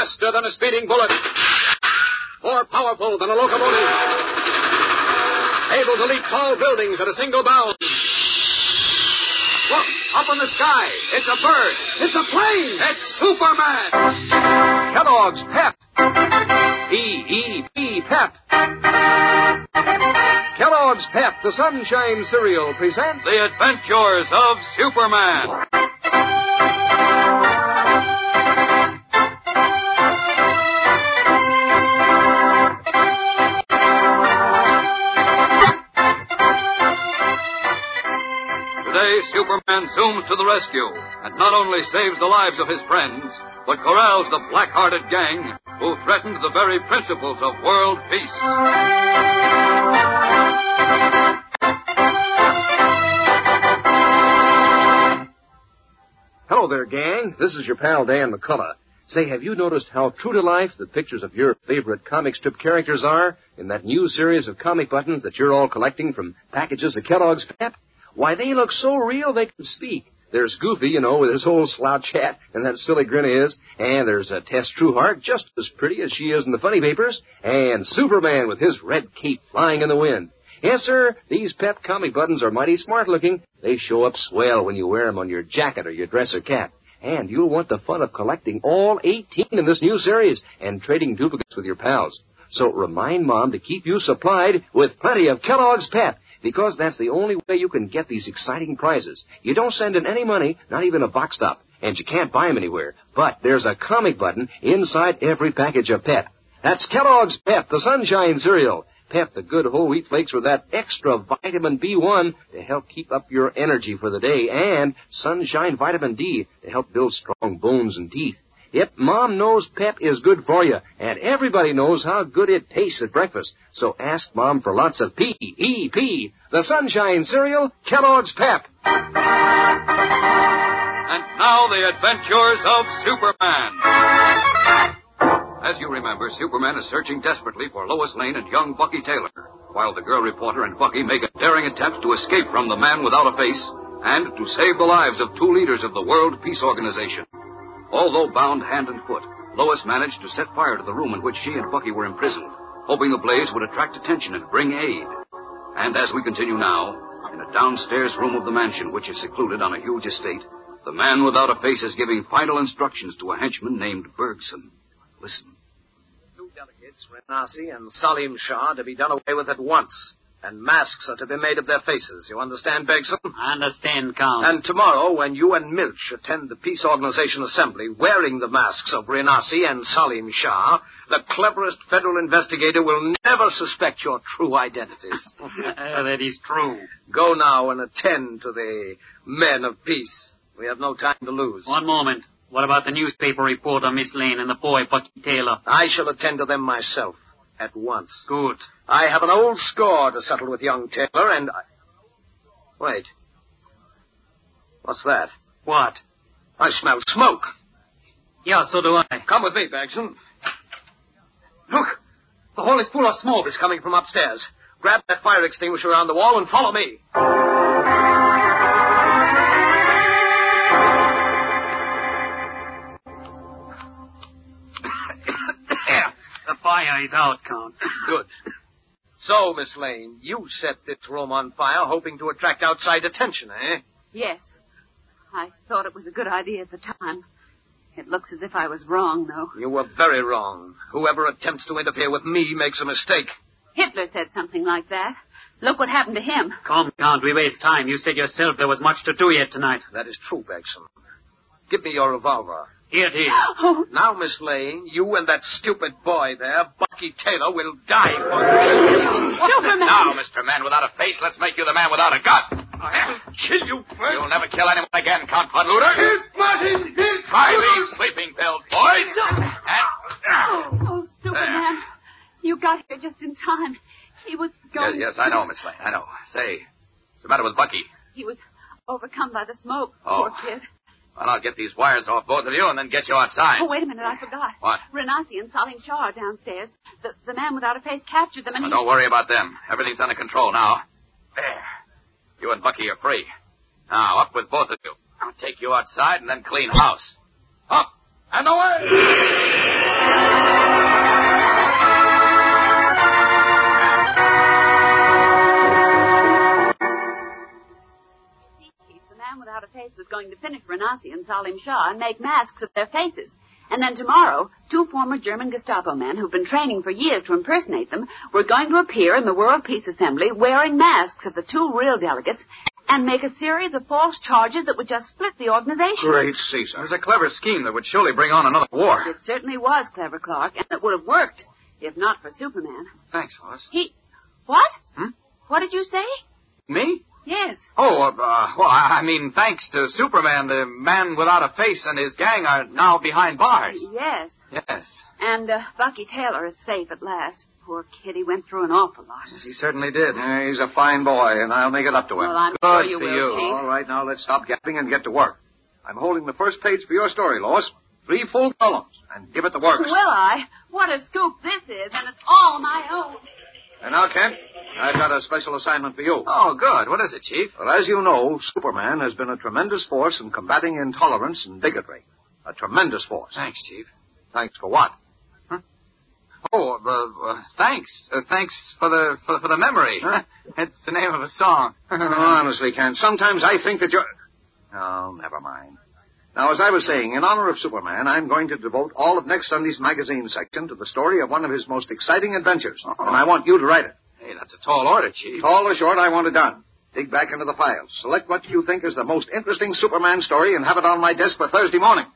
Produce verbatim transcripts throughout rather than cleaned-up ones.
Faster than a speeding bullet. More powerful than a locomotive. Able to leap tall buildings at a single bound. Look, up in the sky. It's a bird. It's a plane. It's Superman. Kellogg's Pep. P E P, Pep. Kellogg's Pep, the Sunshine Cereal, presents The Adventures of Superman. Today, Superman zooms to the rescue and not only saves the lives of his friends, but corrals the black-hearted gang who threatened the very principles of world peace. Hello there, gang. This is your pal Dan McCullough. Say, have you noticed how true to life the pictures of your favorite comic strip characters are in that new series of comic buttons that you're all collecting from packages of Kellogg's Pep? Why, they look so real they can speak. There's Goofy, you know, with his old slouch hat and that silly grin of his. And there's uh, Tess Trueheart, just as pretty as she is in the funny papers. And Superman with his red cape flying in the wind. Yes, sir, these Pep comic buttons are mighty smart looking. They show up swell when you wear them on your jacket or your dress or cap. And you'll want the fun of collecting all eighteen in this new series and trading duplicates with your pals. So remind Mom to keep you supplied with plenty of Kellogg's Pep, because that's the only way you can get these exciting prizes. You don't send in any money, not even a box top, and you can't buy them anywhere. But there's a comic button inside every package of Pep. That's Kellogg's Pep, the Sunshine Cereal. Pep, the good whole wheat flakes with that extra vitamin B one to help keep up your energy for the day, and Sunshine Vitamin D to help build strong bones and teeth. Yep, Mom knows Pep is good for you, and everybody knows how good it tastes at breakfast. So ask Mom for lots of P E P, the Sunshine Cereal, Kellogg's Pep. And now the Adventures of Superman. As you remember, Superman is searching desperately for Lois Lane and young Bucky Taylor, while the girl reporter and Bucky make a daring attempt to escape from the man without a face and to save the lives of two leaders of the World Peace Organization. Although bound hand and foot, Lois managed to set fire to the room in which she and Bucky were imprisoned, hoping the blaze would attract attention and bring aid. And as we continue now, in a downstairs room of the mansion, which is secluded on a huge estate, the man without a face is giving final instructions to a henchman named Bergson. Listen. Two delegates, Renassi and Salim Shah, to be done away with at once. And masks are to be made of their faces. You understand, Bergson? I understand, Count. And tomorrow, when you and Milch attend the Peace Organization Assembly wearing the masks of Renassi and Salim Shah, the cleverest federal investigator will never suspect your true identities. uh, that is true. Go now and attend to the men of peace. We have no time to lose. One moment. What about the newspaper reporter, Miss Lane, and the boy, Bucky Taylor? I shall attend to them myself. At once. Good. I have an old score to settle with young Taylor, and I... Wait. What's that? What? I smell smoke. Yeah, so do I. Come with me, Bergson. Look! The hall is full of smoke. It's coming from upstairs. Grab that fire extinguisher on the wall and follow me. The fire is out, Count. Good. So, Miss Lane, you set this room on fire hoping to attract outside attention, eh? Yes. I thought it was a good idea at the time. It looks as if I was wrong, though. You were very wrong. Whoever attempts to interfere with me makes a mistake. Hitler said something like that. Look what happened to him. Come, Count, we waste time. You said yourself there was much to do yet tonight. That is true, Bergson. Give me your revolver. Here it is. Oh. Now, Miss Lane, you and that stupid boy there, Bucky Taylor, will die for this. Superman! Now, Mister Man Without a Face, let's make you the man without a gun. I'll kill you first. You'll never kill anyone again, Count Von Luder. Martin, he's... Try these sleeping pills, boys. And... Oh, Superman. You got here just in time. He was going... Yes, yes, I know, Miss Lane, I know. Say, what's the matter with Bucky? He was overcome by the smoke, Oh. poor kid. Well, I'll get these wires off both of you and then get you outside. Oh, wait a minute, I forgot. What? Renassi and Salim Shah are downstairs. The, the man without a face captured them and Well, he... don't worry about them. Everything's under control now. There. You and Bucky are free. Now, up with both of you. I'll take you outside and then clean house. Up and away! Salim Shah and make masks of their faces. And then tomorrow, two former German Gestapo men who've been training for years to impersonate them were going to appear in the World Peace Assembly wearing masks of the two real delegates and make a series of false charges that would just split the organization. Great Caesar. It was a clever scheme that would surely bring on another war. It certainly was clever, Clark, and it would have worked, if not for Superman. Thanks, Lois. He... What? Hmm? What did you say? Me? Yes. Oh, uh, uh, well, I I mean, thanks to Superman, the man without a face and his gang are now behind bars. Yes. Yes. And uh, Bucky Taylor is safe at last. Poor kid, he went through an awful lot. Yes, he certainly did. Yeah, he's a fine boy, and I'll make it up to him. Well, I'm Good sure you for will, you. Chief. All right, now let's stop gapping and get to work. I'm holding the first page for your story, Lois. Three full columns, and give it the works. Will I? What a scoop this is, and it's all my own. And now, Kent, I've got a special assignment for you. Oh, good. What is it, Chief? Well, as you know, Superman has been a tremendous force in combating intolerance and bigotry. A tremendous force. Thanks, Chief. Thanks for what? Oh, uh, uh, thanks. Uh, thanks for the for, for the memory. Huh? It's the name of a song. Honestly, Kent, sometimes I think that you're... Oh, never mind. Now, as I was saying, in honor of Superman, I'm going to devote all of next Sunday's magazine section to the story of one of his most exciting adventures. Oh. And I want you to write it. Hey, that's a tall order, Chief. Tall or short, I want it done. Dig back into the files. Select what you think is the most interesting Superman story and have it on my desk for Thursday morning.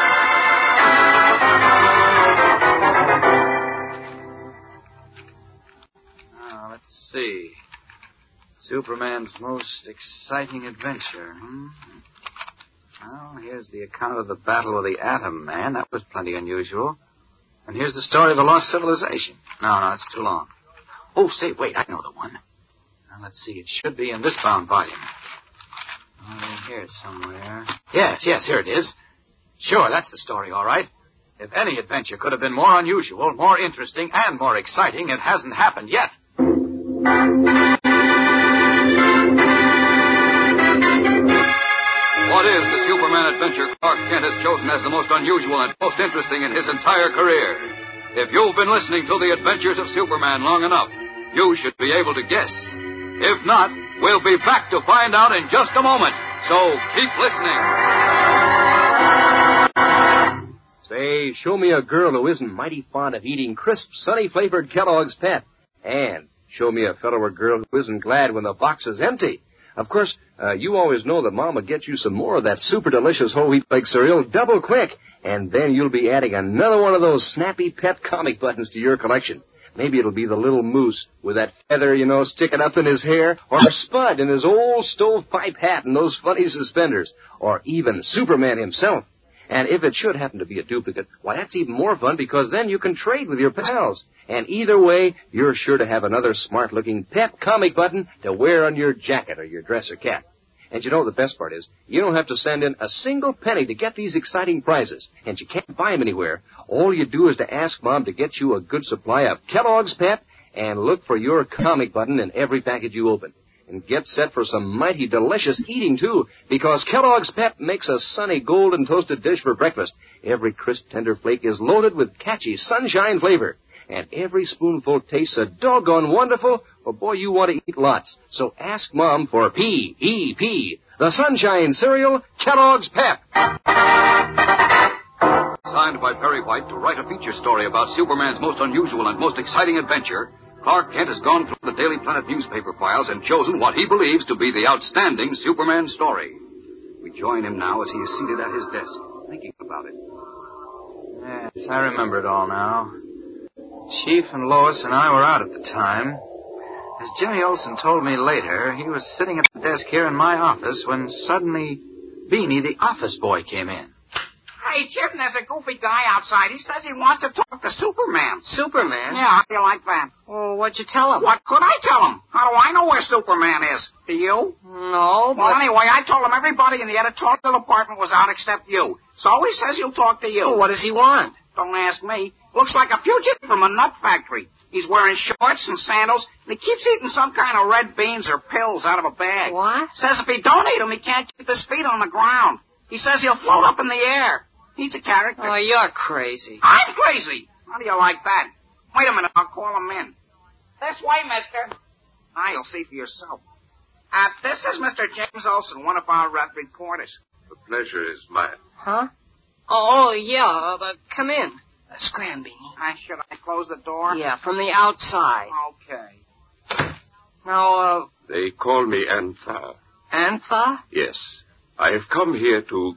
Now, let's see. Superman's most exciting adventure. Hmm? Well, here's the account of the battle with the Atom Man. That was plenty unusual. And here's the story of the lost civilization. No, no, it's too long. Oh, say, wait, I know the one. Now, let's see. It should be in this bound volume. Oh, here it's somewhere. Yes, yes, here it is. Sure, that's the story, all right. If any adventure could have been more unusual, more interesting, and more exciting, it hasn't happened yet. What is the Superman adventure Clark Kent has chosen as the most unusual and most interesting in his entire career? If you've been listening to the adventures of Superman long enough, you should be able to guess. If not, we'll be back to find out in just a moment. So keep listening. Say, show me a girl who isn't mighty fond of eating crisp, sunny-flavored Kellogg's Pep. And show me a fellow or girl who isn't glad when the box is empty. Of course, uh, you always know that Mom will get you some more of that super delicious whole wheat flake cereal double quick. And then you'll be adding another one of those snappy pet comic buttons to your collection. Maybe it'll be the little moose with that feather, you know, sticking up in his hair, or Spud in his old stovepipe hat and those funny suspenders, or even Superman himself. And if it should happen to be a duplicate, why, that's even more fun because then you can trade with your pals. And either way, you're sure to have another smart-looking pep comic button to wear on your jacket or your dress or cap. And you know the best part is, you don't have to send in a single penny to get these exciting prizes, and you can't buy them anywhere. All you do is to ask Mom to get you a good supply of Kellogg's Pep and look for your comic button in every package you open. And get set for some mighty delicious eating, too, because Kellogg's Pep makes a sunny golden toasted dish for breakfast. Every crisp, tender flake is loaded with catchy sunshine flavor. And every spoonful tastes a doggone wonderful. Well, boy, you want to eat lots. So ask Mom for P E P, the Sunshine Cereal, Kellogg's Pep. Signed by Perry White to write a feature story about Superman's most unusual and most exciting adventure, Clark Kent has gone through the Daily Planet newspaper files and chosen what he believes to be the outstanding Superman story. We join him now as he is seated at his desk, thinking about it. Yes, I remember it all now. Chief and Lois and I were out at the time. As Jimmy Olsen told me later, he was sitting at the desk here in my office when suddenly Beanie, the office boy, came in. Hey, Jim, there's a goofy guy outside. He says he wants to talk to Superman. Superman? Yeah, how do you like that? Well, what'd you tell him? What could I tell him? How do I know where Superman is? Do you? No, but... Well, anyway, I told him everybody in the editorial department was out except you. So he says he'll talk to you. Well, what does he want? Don't ask me. Looks like a fugitive from a nut factory. He's wearing shorts and sandals, and he keeps eating some kind of red beans or pills out of a bag. What? Says if he don't eat them, he can't keep his feet on the ground. He says he'll float up in the air. He's a character. Oh, you're crazy. I'm crazy. How do you like that? Wait a minute, I'll call him in. This way, mister. Now you'll see for yourself. Uh, this is Mister James Olsen, one of our uh, reporters. The pleasure is mine. Huh? Oh, yeah, uh, but come in. Uh, scram, Beanie. Uh, should I close the door? Yeah, from the outside. Okay. Now, uh... They call me Antha. Antha? Yes. I have come here to...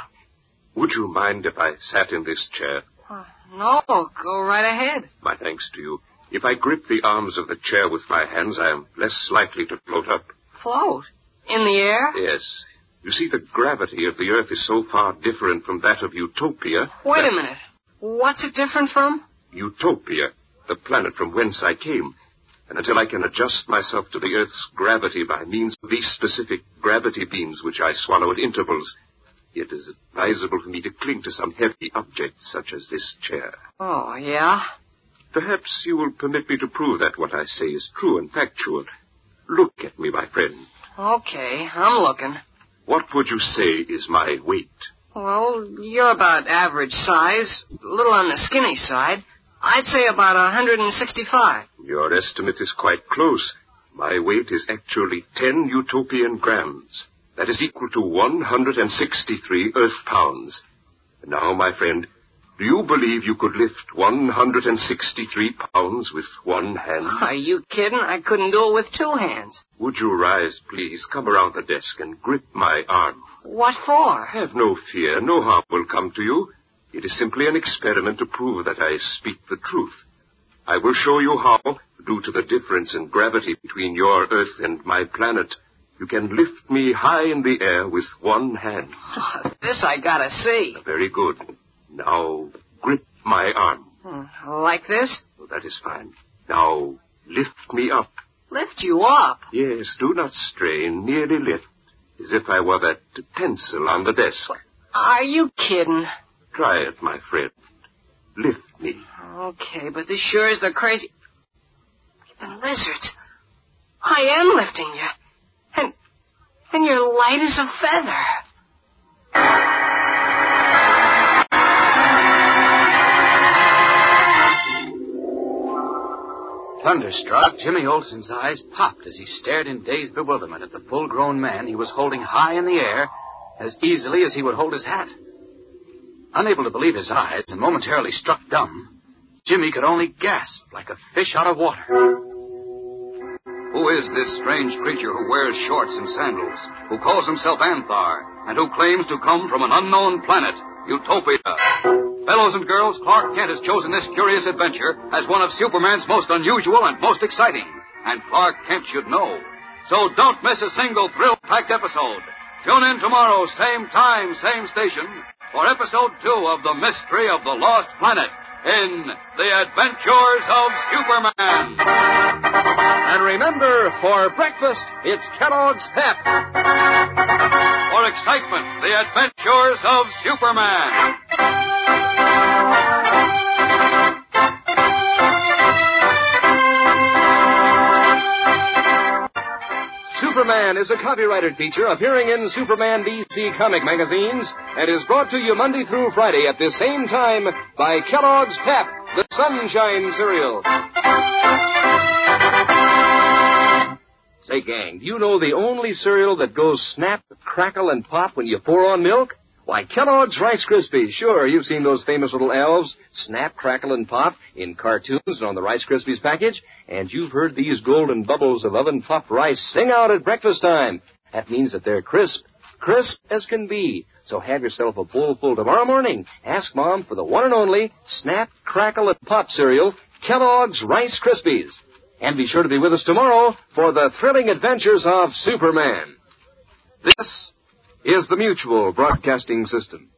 Would you mind if I sat in this chair? Uh, no, go right ahead. My thanks to you. If I grip the arms of the chair with my hands, I am less likely to float up. Float? In the air? Yes. You see, the gravity of the Earth is so far different from that of Utopia... Wait that... a minute. What's it different from? Utopia, the planet from whence I came. And until I can adjust myself to the Earth's gravity by means of these specific gravity beams which I swallow at intervals, it is advisable for me to cling to some heavy object such as this chair. Oh, yeah? Perhaps you will permit me to prove that what I say is true and factual. Look at me, my friend. Okay, I'm looking. What would you say is my weight? Well, you're about average size, a little on the skinny side. I'd say about one hundred sixty-five. Your estimate is quite close. My weight is actually ten utopian grams. That is equal to one hundred sixty-three Earth pounds. Now, my friend, do you believe you could lift one hundred sixty-three pounds with one hand? Are you kidding? I couldn't do it with two hands. Would you rise, please? Come around the desk and grip my arm. What for? Have no fear. No harm will come to you. It is simply an experiment to prove that I speak the truth. I will show you how, due to the difference in gravity between your Earth and my planet, you can lift me high in the air with one hand. Oh, this I gotta see. Very good. Now, grip my arm. Hmm, like this? Oh, that is fine. Now, lift me up. Lift you up? Yes, do not strain. Merely lift, as if I were that pencil on the desk. Are you kidding? Try it, my friend. Lift me. Okay, but this sure is the crazy... Even lizards. I am lifting you. And... and you're light as a feather. Thunderstruck, Jimmy Olsen's eyes popped as he stared in dazed bewilderment at the full-grown man he was holding high in the air as easily as he would hold his hat. Unable to believe his eyes and momentarily struck dumb, Jimmy could only gasp like a fish out of water. Who is this strange creature who wears shorts and sandals, who calls himself Anthar, and who claims to come from an unknown planet, Utopia? Fellows and girls, Clark Kent has chosen this curious adventure as one of Superman's most unusual and most exciting, and Clark Kent should know. So don't miss a single thrill-packed episode. Tune in tomorrow, same time, same station, for episode two of The Mystery of the Lost Planet in The Adventures of Superman. And remember, for breakfast, it's Kellogg's Pep. For excitement, The Adventures of Superman. Superman is a copyrighted feature appearing in Superman D C comic magazines and is brought to you Monday through Friday at this same time by Kellogg's Pep, the Sunshine Cereal. Say, gang, do you know the only cereal that goes snap, crackle, and pop when you pour on milk? Why, Kellogg's Rice Krispies. Sure, you've seen those famous little elves snap, crackle, and pop in cartoons and on the Rice Krispies package. And you've heard these golden bubbles of oven-puffed rice sing out at breakfast time. That means that they're crisp, crisp as can be. So have yourself a bowl full tomorrow morning. Ask Mom for the one and only Snap, Crackle, and Pop cereal, Kellogg's Rice Krispies. And be sure to be with us tomorrow for the thrilling adventures of Superman. This is the Mutual Broadcasting System.